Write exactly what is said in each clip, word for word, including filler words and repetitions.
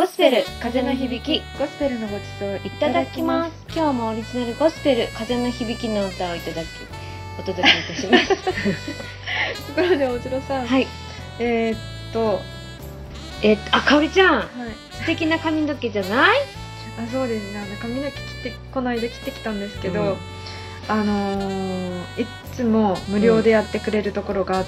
スペル風の響き、 ゴスペルのごちそういいただきます。今日もオリジナルゴスペル風の響きの歌をいただきお届けいたします。 ところでおじろさん、 はい、 えー、っとえー、っとあかおりちゃん、 はい、 素敵な髪の毛じゃない？ あ、そうですね。あの髪の毛切ってこないで切ってきたんですけど、うん、あのー、いつも無料でやってくれるところがあって、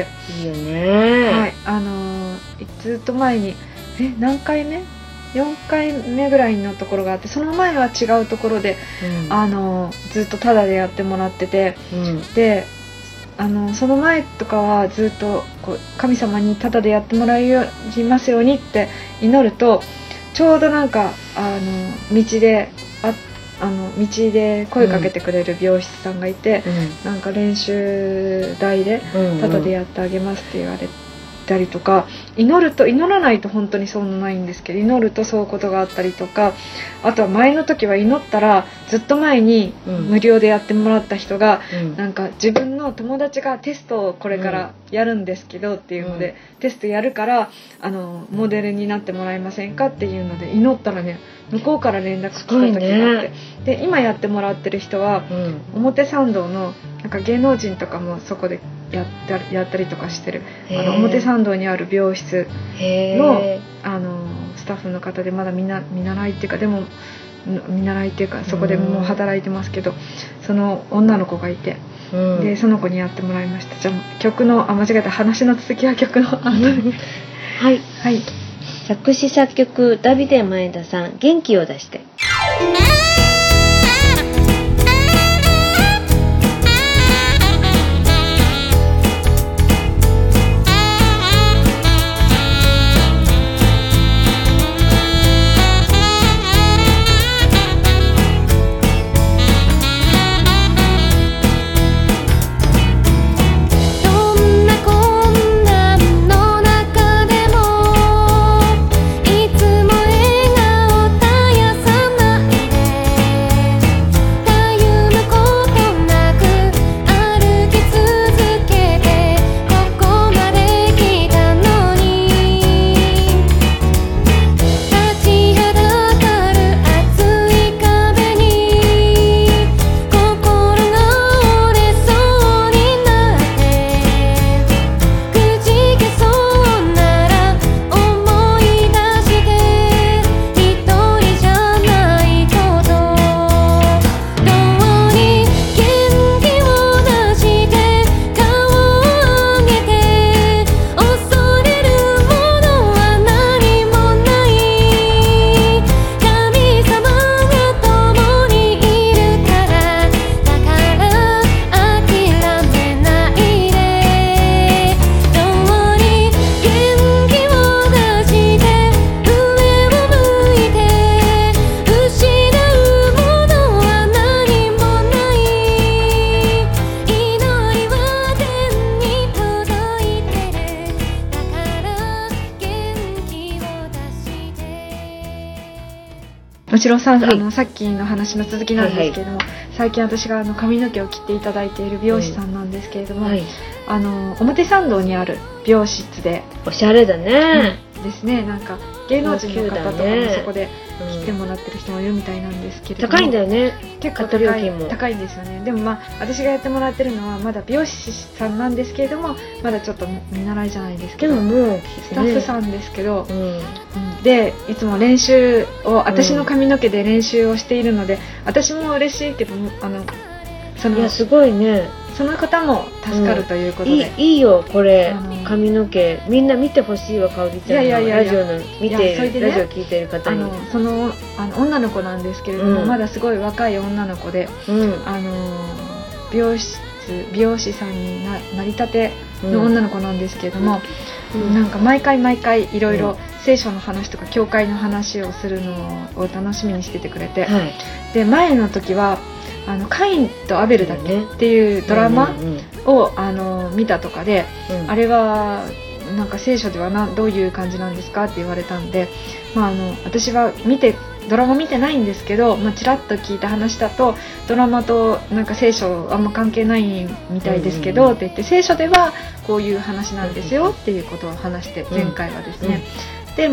うん、いいよね。 はい、あのー、ずっと前にえ何回目よんかいめぐらいのところがあって、その前は違うところで、うん、あのずっとタダでやってもらってて、うん、であのその前とかはずっとこう神様にタダでやってもらいますようにって祈ると、ちょうどなんかあの道でああの道で声かけてくれる美容師さんがいて、うん、なんか練習台でタダでやってあげますって言われて。たりとか、祈ると祈らないと本当にそうないんですけど、祈るとそういうことがあったりとか、あとは前の時は祈ったらずっと前に無料でやってもらった人が、うん、なんか自分の友達がテストをこれからやるんですけどっていうので、うん、テストやるからあのモデルになってもらえませんかっていうので祈ったらね、向こうから連絡来た時があって、ね、で今やってもらってる人は、うん、表参道のなんか芸能人とかもそこでやったり、やったりとかしてるあの表参道にある美容室の、あのスタッフの方で、まだ見な見習いっていうかでも見習いっていうかそこでもう働いてますけど、その女の子がいて、うん、でその子にやってもらいました。じゃあ曲のあ間違えた、話の続きは曲の後にはい、はい、作詞作曲ダビデ前田さん、元気を出して。 もちろんさん、はい、あのさっきの話の続きなんですけれども、はいはい、最近私があの髪の毛を切っていただいている美容師さんなんですけれども、はい、あの表参道にある美容室で、 おしゃれだね、 うん、ですね。なんか芸能人の方とかもそこで切ってもらってる人もいるみたいなんですけれども、 高いんだよね、 結構高い、高いんですよね。でもまあ私がやってもらってるのはまだ美容師さんなんですけれども、まだちょっと見習いじゃないですけど、 でももうスタッフさんですけど、うんうん、でいつも練習を、私の髪の毛で練習をしているので、うん、私も嬉しいけど、あのそのいやすごいね、 その方も助かるということで、うん、 い, い, いいよこれ、あのー、髪の毛みんな見てほしいわ、かおりちゃんの。いやいやいやいや、ラジオの見ている、ね、ラジオ聞いている方に、 あのそのあの女の子なんですけれども、うん、まだすごい若い女の子で、うん、あの美容室美容師さんに な, なりたての女の子なんですけれども、うん、なんか毎回毎回いろいろ聖書の話とか教会の話をするのを楽しみにしててくれて、はい、で前の時はあのカインとアベルだっけっていうドラマをあの見たとかで、うん、あれはなんか聖書ではなどういう感じなんですかって言われたんで、まあ、あの私は見てドラマ見てないんですけど、まあ、ちらっと聞いた話だとドラマとなんか聖書あんま関係ないみたいですけど、うんうん、って言って、聖書ではこういう話なんですよっていうことを話して、前回はですね、うんうん、でまあ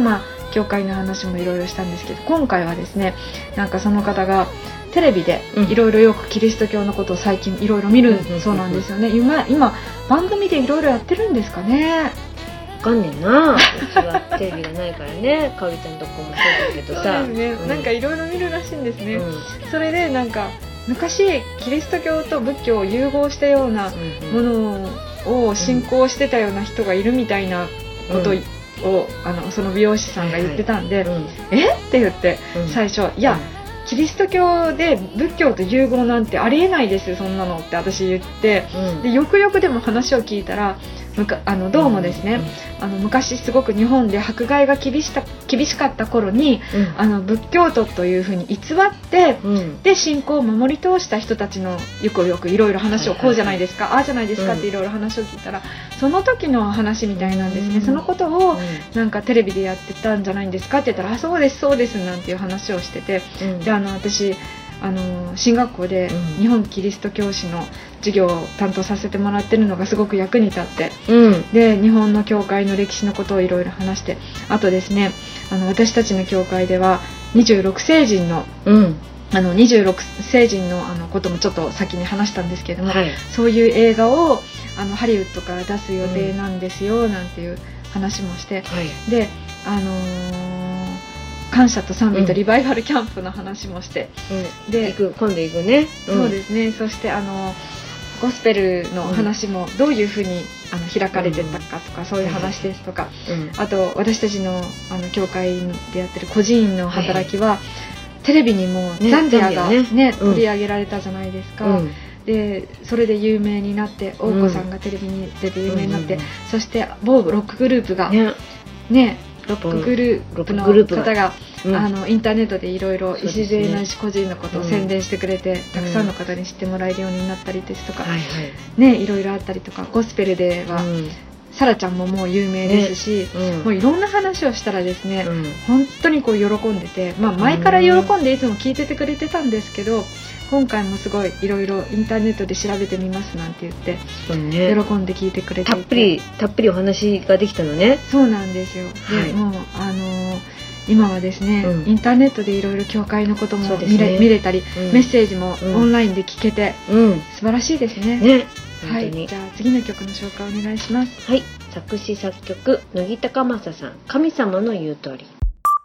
教会の話もいろいろしたんですけど、今回はですね、なんかその方がテレビでいろいろよくキリスト教のことを最近いろいろ見るそうなんですよね。今、今番組でいろいろやってるんですかね。 わかんねえな、うちはテレビがないからね。かおりちゃんとこもそうだけどさ、 そうですね、うん、なんかいろいろ見るらしいんですね、うん、それでなんか昔キリスト教と仏教を融合したようなものを信仰してたような人がいるみたいなことを、うんあのその美容師さんが言ってたんで、はいはい、うん、えって言って、うん、最初いや、うん、キリスト教で仏教と融合なんてありえないですよそんなのって私言って、うん、でよくよくでも話を聞いたらむかあのどうもですね、うん、あの昔すごく日本で迫害が厳しか厳しかった頃に、うん、あの仏教徒というふうに偽って、うん、で信仰を守り通した人たちのよくよくいろいろ話を、はいはいはい、こうじゃないですかああじゃないですかっていろいろ話を聞いたら、うん、その時の話みたいなんですね、うん、そのことを、うん、なんかテレビでやってたんじゃないんですかって言ったらあそうですそうですなんていう話をしてて、うん、であの私あの進学校で日本キリスト教師の授業を担当させてもらってるのがすごく役に立って、うん、で日本の教会の歴史のことをいろいろ話して、あとですねあの私たちの教会ではにじゅうろくせいじんの、うん、あのにじゅうろくせいじんのあのこともちょっと先に話したんですけれども、はい、そういう映画をあのハリウッドから出す予定なんですよ、うん、なんていう話もして、はい、であのー感謝と賛美とリバイバルキャンプの話もして、 うん、で行く今度行くね、 うん、そうですね。そしてあのゴスペルの話もどういうふうにあの開かれてたかとか、うん、そういう話ですとか、うん、あと私たちのあの教会でやってる孤児院の働きは、はい、テレビにもザンビアが、ねね、取り上げられたじゃないですか、うん、でそれで有名になって王子さんがテレビに出て有名になって、うん、そして某ロックグループがね、ねロックグループの方が、うん、あのインターネットでいろいろ礎なし個人のことを宣伝してくれて、うん、たくさんの方に知ってもらえるようになったりですとか、はいはい、ね、いろいろあったりとか、ゴスペルでは、うん、サラちゃんももう有名ですし、ね、うん、もういろんな話をしたらですね、うん、本当にこう喜んでて、まあ、前から喜んでいつも聞いててくれてたんですけど、今回もすごいいろいろインターネットで調べてみますなんて言って、ね、喜んで聞いてくれていて、 たっぷりたっぷりお話ができたのね。 そうなんですよ。で、はい、もうあのー、今はですね、うん、インターネットでいろいろ教会のことも見 れ,、ね、見れたり、うん、メッセージもオンラインで聞けて、うん、素晴らしいですね。ね、はい、じゃあ次の曲の紹介お願いします。 はい、作詞作曲乃木高政さん、神様の言う通り。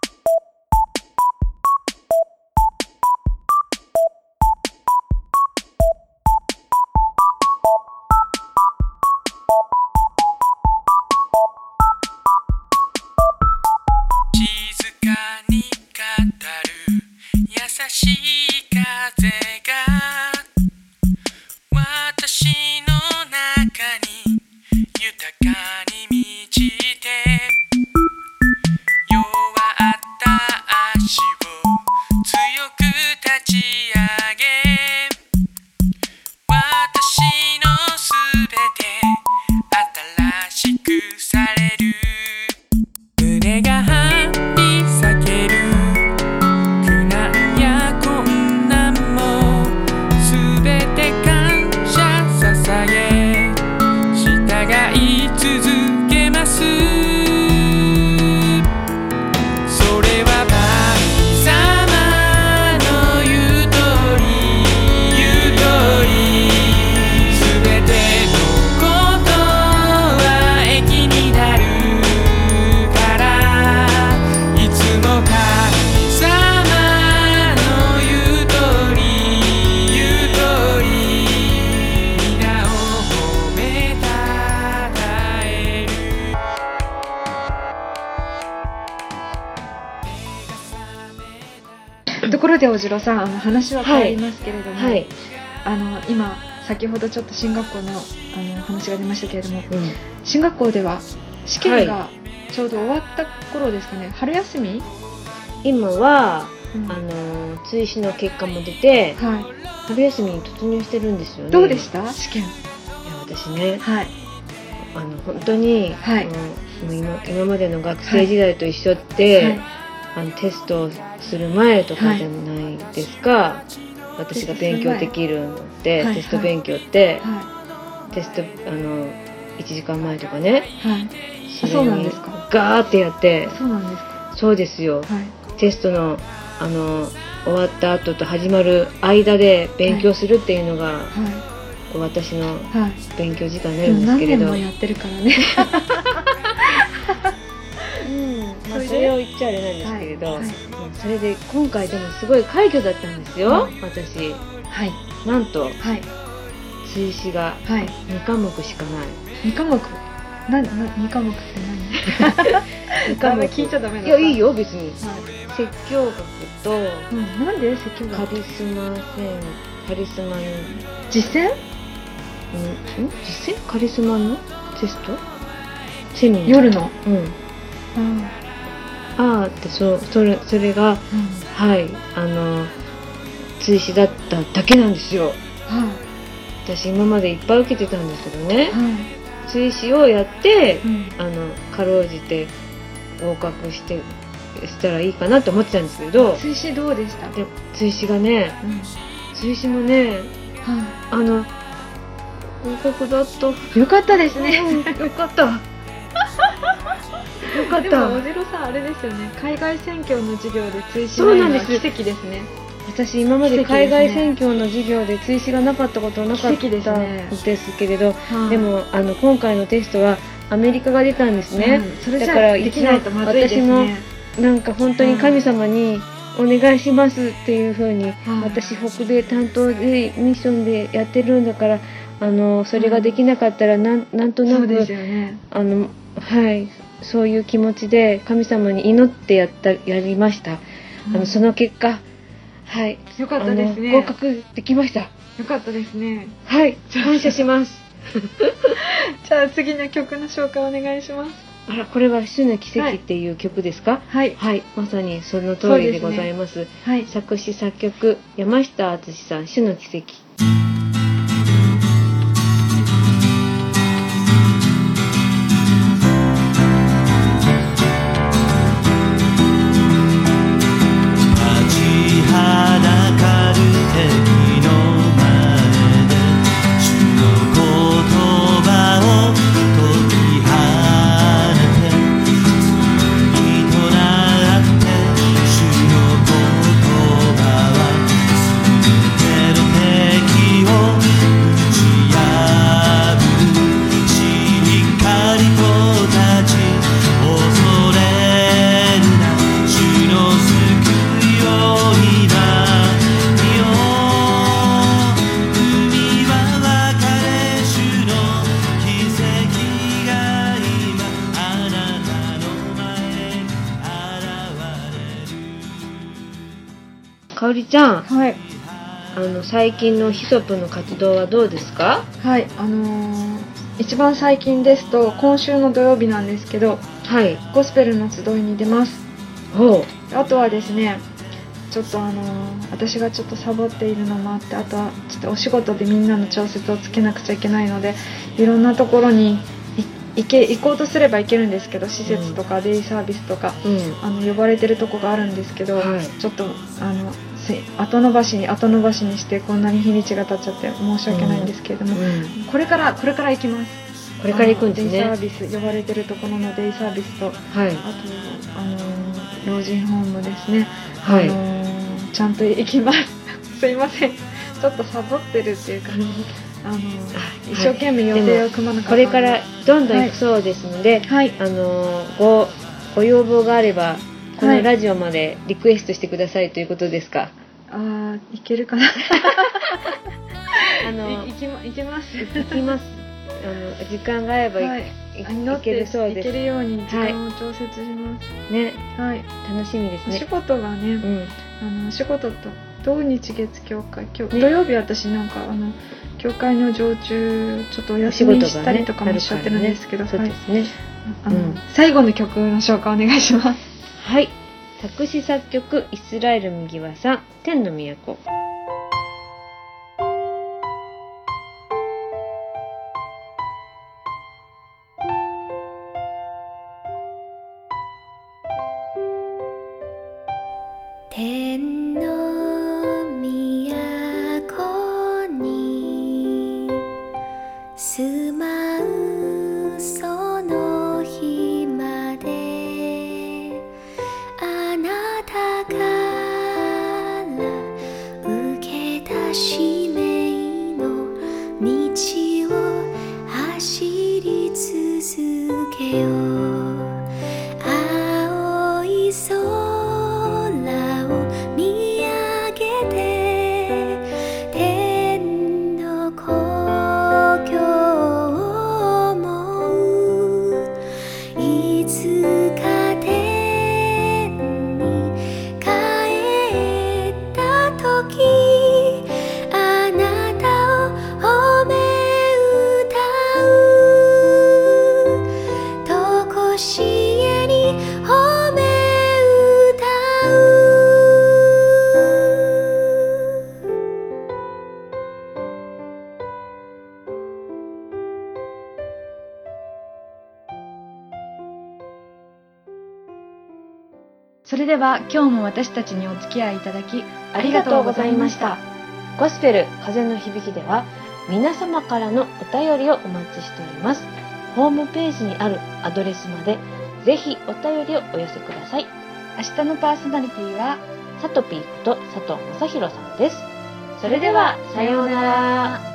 ところでおじろさん、あの話は変わりますけれども、はいはい、あの今先ほどちょっと進学校 の, あの話が出ましたけれども、うん、進学校では試験がちょうど終わった頃ですかね、はい、春休み今は、うん、あの追試の結果も出て、はい、春休みに突入してるんですよね。 どうでした試験？いや私ね、はい、あの本当に、はい、もう 今, 今までの学生時代と一緒って、はいはい、あのテストをする前とかじゃないですか、はい、私が勉強できるのって、はい、テスト勉強って、はい、テストあのいちじかんまえとかね、はい、それにガーってやって、 そうなんですか。 そうですよ、 はい、 テストのあの終わった後と始まる間で勉強するっていうのが、はい、私の勉強時間になるんですけれど、 はい、何年もやってるからねうんまあ、それを言っちゃあれなんですけれど、はいはい、それで今回でもすごい快挙だったんですよ、はい、私、はい、なんと、はい、追試がにかもくしかない、 にかもくななにかもくって何にかもく聞いちゃダメだ。 いやいいよ別に、はい、説教学と、 うん、なんで説教学カリスマ戦カリスマの実践、 うん、実践カリスマのテストセミナー夜の、 うん、ああってそうそれそれが、うん、はいあの追試だっただけなんですよ、はい、私今までいっぱい受けてたんですけどね、はい、追試をやって、うん、あのかろうじて合格してしたらいいかなと思ってたんですけど、 追試どうでした？ で追試がね、うん、追試もね、はい、あの合格だった。 よかったですね、 うん、よかったよかった。 でもおじろさんあれですよね、海外宣教の授業で追試ないのは奇跡ですね。 私今まで海外宣教の授業で追試がなかったことなかったんですけれど、で, でもあの今回のテストはアメリカが出たんですね、うん、 それじゃだからできないとまずいですね。 私もなんか本当に神様にお願いしますっていう風に、うん、私北米担当でミッションでやってるんだから、あのそれができなかったら な, なんとなくそうですよね、 あのはいそういう気持ちで神様に祈ってやったやりました、うん、あのその結果はい、 よかったですね。 合格できました。 よかったですね。 はい、感謝します。 じゃあ次の曲の紹介お願いします。 あら、これは主の奇跡っていう曲ですか？ はい、 はい、まさにその通りでございます。すね、はい、作詞作曲山下敦さん、主の奇跡。かおりちゃん、 はい、 あの最近のヒソプの活動はどうですか？ はい、あのー、一番最近ですと今週の土曜日なんですけど、 はい、 ゴスペルの集いに出ます。 ほう。あとはですね、ちょっとあのー、私がちょっとサボっているのもあって、あとはちょっとお仕事でみんなの調節をつけなくちゃいけないので、いろんなところに行け行こうとすれば行けるんですけど、施設とかデイサービスとか、うん、あの呼ばれてるとこがあるんですけど、はい、ちょっとあの後延ばしに後延ばしにしてこんなに日にちが経っちゃって申し訳ないんですけれども、うんうん、これからこれから行きます。 これから行くんですね。 デイサービス、呼ばれてるところのデイサービスと、はい、あとあの老人ホームですね、はい、あのちゃんと行きますすいません、ちょっとサボってるっていうかあの一生懸命予定を組まなかった、 これからどんどん行くそうですので、はい、あの ご, ご要望があればこのラジオまでリクエストしてくださいということですか？ あー、いけるかなあのい, い, きまいけますいきますあの時間が合えばい、はい、い, いけるそうです。 いけるように時間を調節します、 はい、ね、はい、楽しみですね。 お仕事がね、うん、あのお仕事と土日月教会、今日、ね、土曜日私なんかあの教会の常駐ちょっとお休みしたりとかもしちゃってるんですけど、 ね、そうですね、 あの、うん、最後の曲の紹介お願いします。 はい、作詞作曲イスラエル麦わさん、天の都。 天の都に住まうその日まで使命の道を走り続けよう。青い空を見上げて天の故郷を思う。いつか天に帰った時、あなたを褒め歌う。とこしえに褒め歌う。 それでは今日も私たちにお付き合いいただきありがとうございました。ゴスペル風の響きでは皆様からのお便りをお待ちしております。ホームページにあるアドレスまでぜひお便りをお寄せください。 明日のパーソナリティはさとぴーこと佐藤正宏さんです。それではさようなら。